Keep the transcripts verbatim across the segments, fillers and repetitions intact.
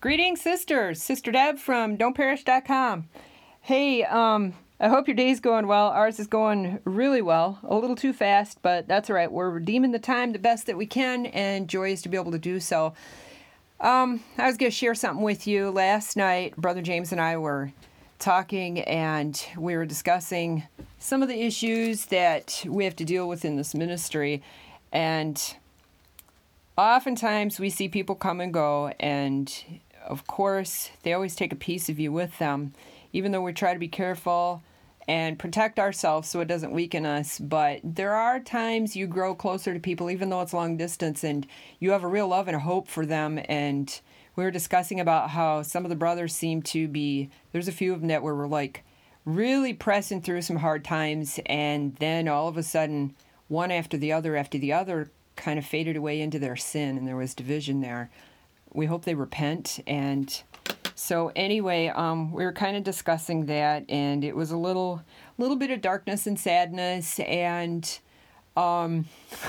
Greetings, sisters. Sister Deb from don't perish dot com. Hey, um, I hope your day's going well. Ours is going really well. A little too fast, but that's all right. We're redeeming the time the best that we can, and joy is to be able to do so. Um, I was going to share something with you. Last night, Brother James and I were talking, and we were discussing some of the issues that we have to deal with in this ministry. And oftentimes we see people come and go, and of course, they always take a piece of you with them, even though we try to be careful and protect ourselves so it doesn't weaken us. But there are times you grow closer to people, even though it's long distance, and you have a real love and a hope for them. And we were discussing about how some of the brothers seem to be, there's a few of them that were like really pressing through some hard times, and then all of a sudden, one after the other after the other kind of faded away into their sin, and there was division there. We hope they repent. And so anyway, um, we were kind of discussing that, and it was a little, little bit of darkness and sadness, and um,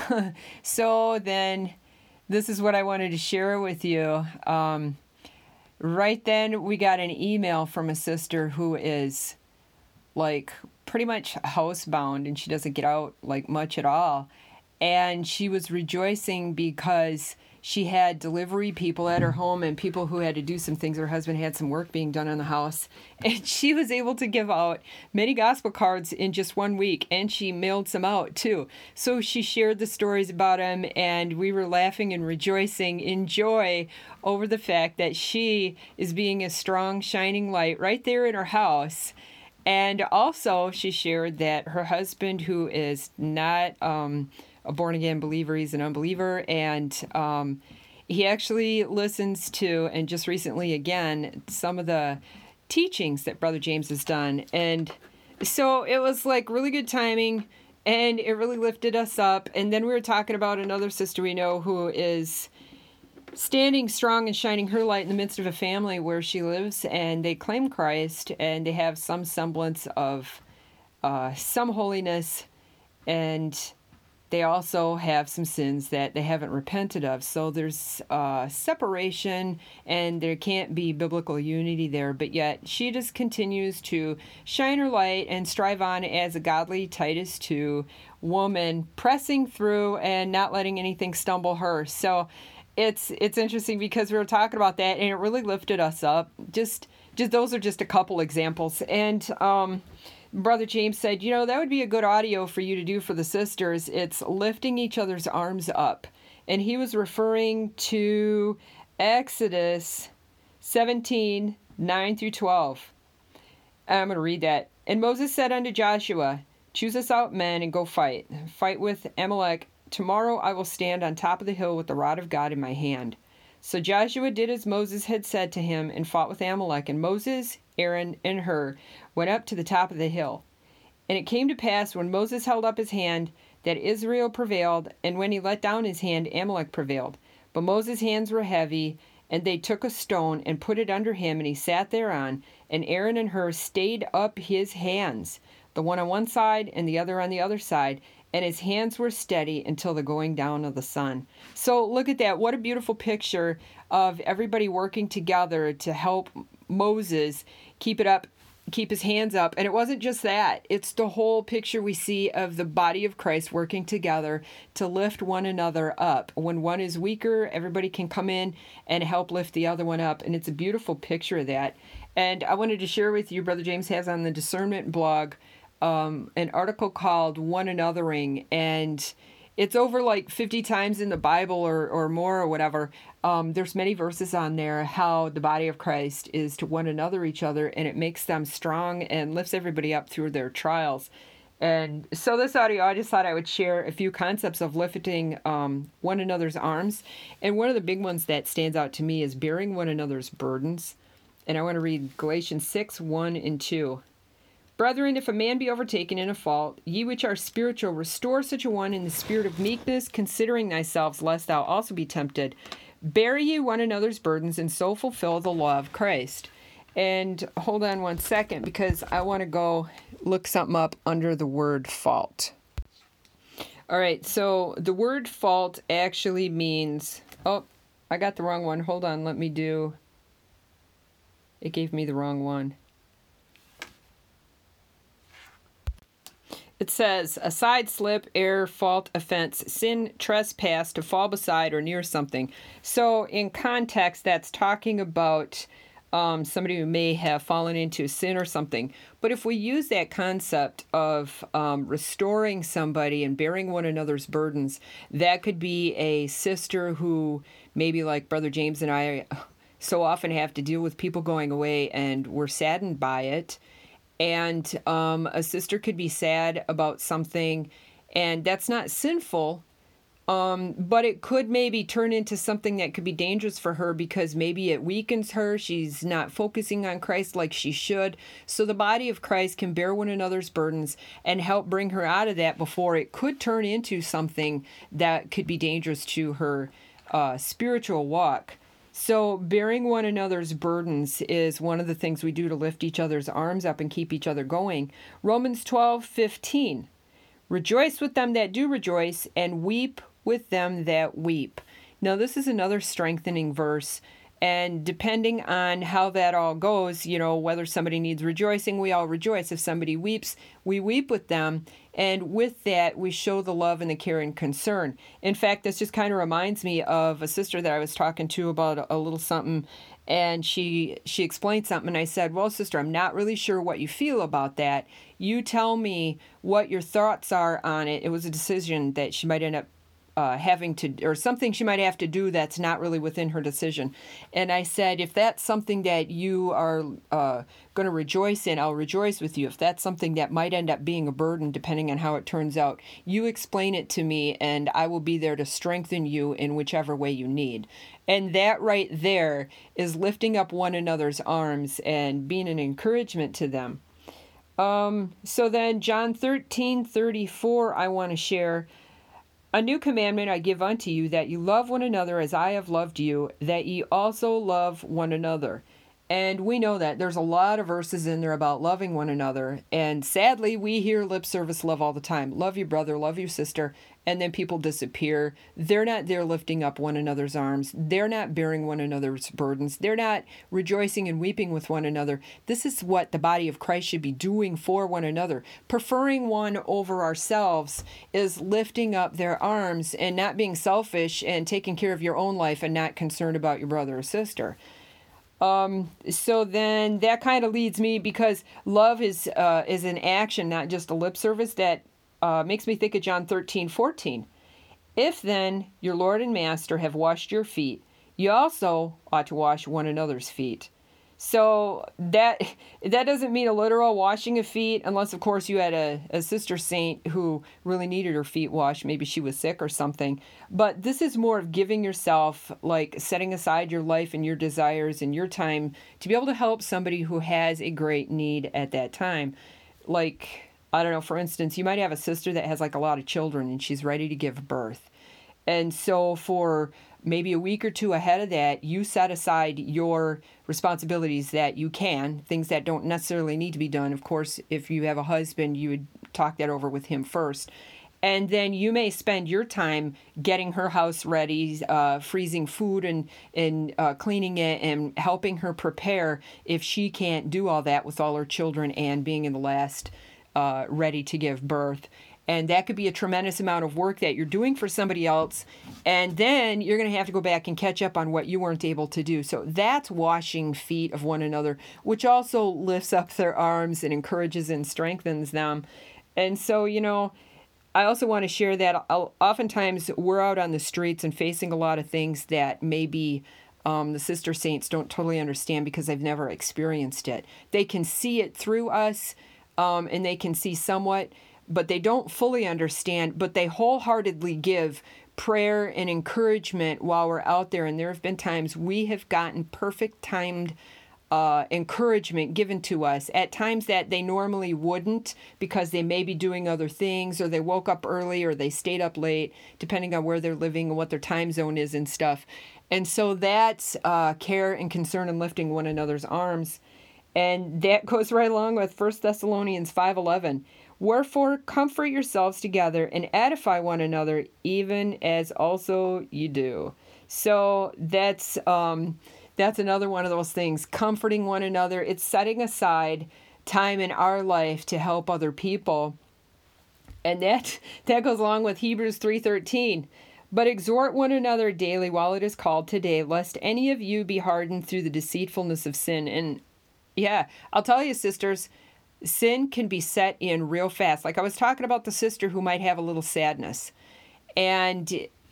so then this is what I wanted to share with you. Um, right then, we got an email from a sister who is like pretty much housebound, and she doesn't get out like much at all. And she was rejoicing because she had delivery people at her home and people who had to do some things. Her husband had some work being done on the house. And she was able to give out many gospel cards in just one week. And she mailed some out too. So she shared the stories about him. And we were laughing and rejoicing in joy over the fact that she is being a strong, shining light right there in her house. And also she shared that her husband, who is not um, a born-again believer, he's an unbeliever, and um, he actually listens to, and just recently again, some of the teachings that Brother James has done. And so it was like really good timing, and it really lifted us up. And then we were talking about another sister we know who is standing strong and shining her light in the midst of a family where she lives, and they claim Christ, and they have some semblance of uh, some holiness, and they also have some sins that they haven't repented of. So there's uh, separation, and there can't be biblical unity there. But yet she just continues to shine her light and strive on as a godly Titus two woman, pressing through and not letting anything stumble her. So it's it's interesting because we were talking about that, and it really lifted us up. Just just those are just a couple examples. And um, Brother James said, you know, that would be a good audio for you to do for the sisters. It's lifting each other's arms up. And he was referring to Exodus seventeen, nine through twelve. I'm going to read that. And Moses said unto Joshua, choose us out men and go fight. Fight with Amalek. Tomorrow I will stand on top of the hill with the rod of God in my hand. So Joshua did as Moses had said to him and fought with Amalek. And Moses, Aaron, and Hur went up to the top of the hill. And it came to pass when Moses held up his hand that Israel prevailed, and when he let down his hand, Amalek prevailed. But Moses' hands were heavy, and they took a stone and put it under him, and he sat thereon. And Aaron and Hur stayed up his hands, the one on one side and the other on the other side, and his hands were steady until the going down of the sun. So look at that. What a beautiful picture of everybody working together to help Moses keep it up, keep his hands up. And it wasn't just that. It's the whole picture we see of the body of Christ working together to lift one another up. When one is weaker, everybody can come in and help lift the other one up. And it's a beautiful picture of that. And I wanted to share with you, Brother James has on the Discernment blog, Um, an article called One Anothering, and it's over like fifty times in the Bible or, or more or whatever. Um, there's many verses on there how the body of Christ is to one another each other, and it makes them strong and lifts everybody up through their trials. And so this audio, I just thought I would share a few concepts of lifting um, one another's arms. And one of the big ones that stands out to me is bearing one another's burdens. And I want to read Galatians six, one and two. Brethren, if a man be overtaken in a fault, ye which are spiritual, restore such a one in the spirit of meekness, considering thyself, lest thou also be tempted. Bear ye one another's burdens, and so fulfill the law of Christ. And hold on one second, because I want to go look something up under the word fault. All right, so the word fault actually means... Oh, I got the wrong one. Hold on, let me do... it gave me the wrong one. It says, a side slip, error, fault, offense, sin, trespass, to fall beside or near something. So in context, that's talking about um, somebody who may have fallen into sin or something. But if we use that concept of um, restoring somebody and bearing one another's burdens, that could be a sister who maybe like Brother James and I so often have to deal with people going away and we're saddened by it. And um, a sister could be sad about something, and that's not sinful, um, but it could maybe turn into something that could be dangerous for her because maybe it weakens her. She's not focusing on Christ like she should. So the body of Christ can bear one another's burdens and help bring her out of that before it could turn into something that could be dangerous to her uh, spiritual walk. So bearing one another's burdens is one of the things we do to lift each other's arms up and keep each other going. Romans twelve fifteen. Rejoice with them that do rejoice, and weep with them that weep. Now this is another strengthening verse. And depending on how that all goes, you know, whether somebody needs rejoicing, we all rejoice. If somebody weeps, we weep with them. And with that, we show the love and the care and concern. In fact, this just kind of reminds me of a sister that I was talking to about a, a little something. And she she explained something. And I said, well, sister, I'm not really sure what you feel about that. You tell me what your thoughts are on it. It was a decision that she might end up Uh, having to, or something she might have to do that's not really within her decision. And I said, if that's something that you are uh, going to rejoice in, I'll rejoice with you. If that's something that might end up being a burden, depending on how it turns out, you explain it to me, and I will be there to strengthen you in whichever way you need. And that right there is lifting up one another's arms and being an encouragement to them. Um, so then John thirteen thirty-four, I want to share. A new commandment I give unto you, that you love one another as I have loved you, that ye also love one another. And we know that there's a lot of verses in there about loving one another. And sadly, we hear lip service love all the time. Love you, brother, love you, sister. And then people disappear. They're not there lifting up one another's arms. They're not bearing one another's burdens. They're not rejoicing and weeping with one another. This is what the body of Christ should be doing for one another. Preferring one over ourselves is lifting up their arms and not being selfish and taking care of your own life and not concerned about your brother or sister. Um, so then that kind of leads me, because love is uh, is an action, not just a lip service, that uh, makes me think of John thirteen fourteen. If then your Lord and Master have washed your feet, you also ought to wash one another's feet. So that that doesn't mean a literal washing of feet, unless, of course, you had a, a sister saint who really needed her feet washed. Maybe she was sick or something. But this is more of giving yourself, like setting aside your life and your desires and your time to be able to help somebody who has a great need at that time. Like, I don't know, for instance, you might have a sister that has like a lot of children and she's ready to give birth. And so for maybe a week or two ahead of that, you set aside your responsibilities that you can, things that don't necessarily need to be done. Of course, if you have a husband, you would talk that over with him first. And then you may spend your time getting her house ready, uh, freezing food and, and uh, cleaning it and helping her prepare if she can't do all that with all her children and being in the last uh, ready to give birth. And that could be a tremendous amount of work that you're doing for somebody else. And then you're going to have to go back and catch up on what you weren't able to do. So that's washing feet of one another, which also lifts up their arms and encourages and strengthens them. And so, you know, I also want to share that oftentimes we're out on the streets and facing a lot of things that maybe um, the sister saints don't totally understand because they've never experienced it. They can see it through us, um, and they can see somewhat, but they don't fully understand, but they wholeheartedly give prayer and encouragement while we're out there. And there have been times we have gotten perfect timed uh, encouragement given to us at times that they normally wouldn't, because they may be doing other things, or they woke up early, or they stayed up late, depending on where they're living and what their time zone is and stuff. And so that's uh, care and concern and lifting one another's arms. And that goes right along with First Thessalonians five eleven. Wherefore, comfort yourselves together and edify one another, even as also you do. So that's um, that's another one of those things. Comforting one another. It's setting aside time in our life to help other people. And that that goes along with Hebrews three thirteen. But exhort one another daily while it is called today, lest any of you be hardened through the deceitfulness of sin. And yeah, I'll tell you, sisters, sin can be set in real fast. Like I was talking about the sister who might have a little sadness. And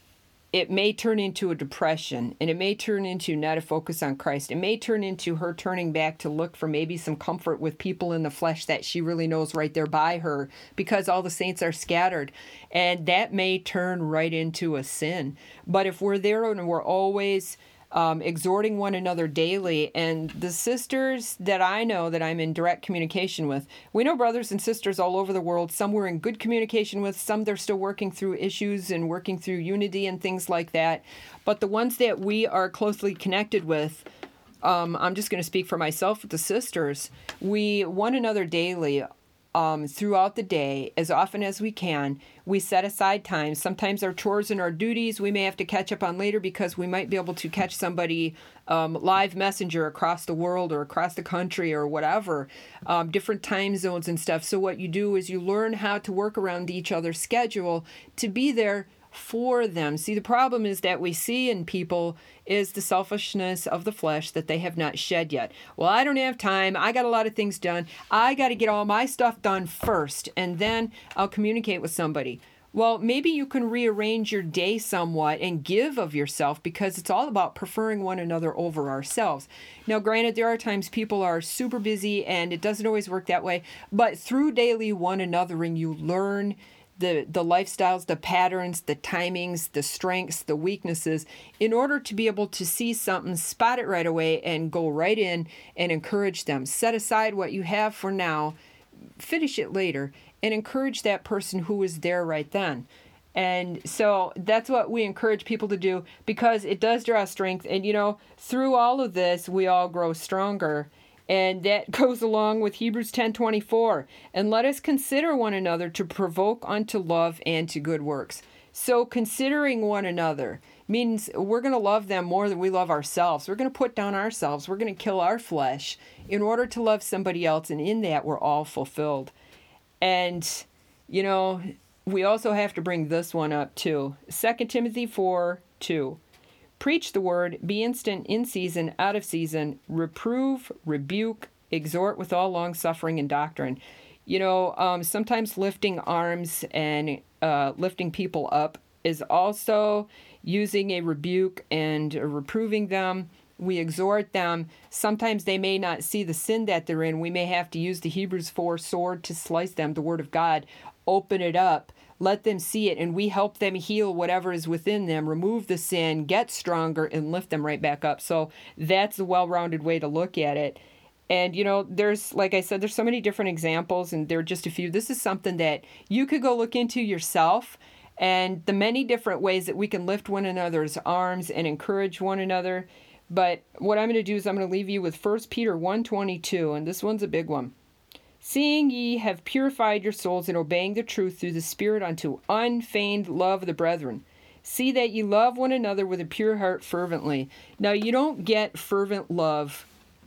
it may turn into a depression, and it may turn into not a focus on Christ. It may turn into her turning back to look for maybe some comfort with people in the flesh that she really knows right there by her, because all the saints are scattered. And that may turn right into a sin. But if we're there and we're always um, exhorting one another daily, and the sisters that I know that I'm in direct communication with, we know brothers and sisters all over the world. Some we're in good communication with, some they're still working through issues and working through unity and things like that. But the ones that we are closely connected with, um, I'm just going to speak for myself with the sisters, we one another daily. Um, throughout the day, as often as we can, we set aside time. Sometimes our chores and our duties we may have to catch up on later because we might be able to catch somebody um, live messenger across the world or across the country or whatever, um, different time zones and stuff. So what you do is you learn how to work around each other's schedule to be there for them. See, the problem is that we see in people is the selfishness of the flesh that they have not shed yet. Well, I don't have time. I got a lot of things done. I got to get all my stuff done first, and then I'll communicate with somebody. Well, maybe you can rearrange your day somewhat and give of yourself, because it's all about preferring one another over ourselves. Now, granted, there are times people are super busy and it doesn't always work that way, but through daily one anothering, you learn the the lifestyles, the patterns, the timings, the strengths, the weaknesses, in order to be able to see something, spot it right away, and go right in and encourage them. Set aside what you have for now, finish it later, and encourage that person who is there right then. And so that's what we encourage people to do, because it does draw strength. And, you know, through all of this, we all grow stronger. And that goes along with Hebrews ten twenty-four. And let us consider one another to provoke unto love and to good works. So considering one another means we're going to love them more than we love ourselves. We're going to put down ourselves. We're going to kill our flesh in order to love somebody else. And in that, we're all fulfilled. And, you know, we also have to bring this one up too. Second Timothy four two. Preach the word, be instant in season, out of season, reprove, rebuke, exhort with all long suffering and doctrine. You know, um, sometimes lifting arms and uh, lifting people up is also using a rebuke and reproving them. We exhort them. Sometimes they may not see the sin that they're in. We may have to use the Hebrews four sword to slice them, the word of God, open it up, let them see it, and we help them heal whatever is within them, remove the sin, get stronger, and lift them right back up. So that's a well-rounded way to look at it. And, you know, there's, like I said, there's so many different examples, and there are just a few. This is something that you could go look into yourself, and the many different ways that we can lift one another's arms and encourage one another. But what I'm going to do is I'm going to leave you with First Peter one twenty-two, and this one's a big one. Seeing ye have purified your souls in obeying the truth through the Spirit unto unfeigned love of the brethren. See that ye love one another with a pure heart fervently. Now, you don't get fervent love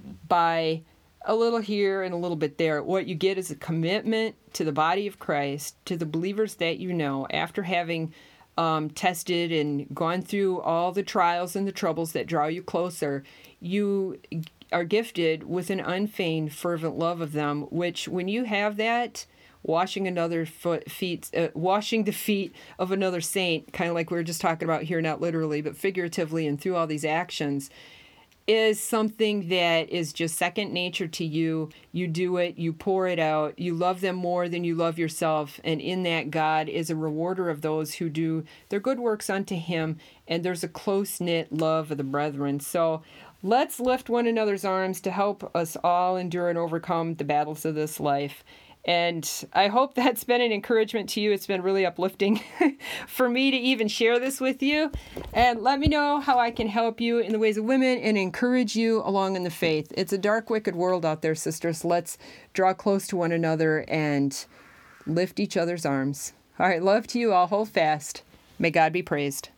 by a little here and a little bit there. What you get is a commitment to the body of Christ, to the believers that you know, after having um, tested and gone through all the trials and the troubles that draw you closer. You are gifted with an unfeigned, fervent love of them, which when you have that, washing another foot, feet, uh, washing the feet of another saint, kind of like we were just talking about here, not literally, but figuratively and through all these actions, is something that is just second nature to you. You do it, you pour it out, you love them more than you love yourself, and in that, God is a rewarder of those who do their good works unto him, and there's a close-knit love of the brethren. So let's lift one another's arms to help us all endure and overcome the battles of this life. And I hope that's been an encouragement to you. It's been really uplifting for me to even share this with you. And let me know how I can help you in the ways of women and encourage you along in the faith. It's a dark, wicked world out there, sisters. Let's draw close to one another and lift each other's arms. All right, love to you all. Hold fast. May God be praised.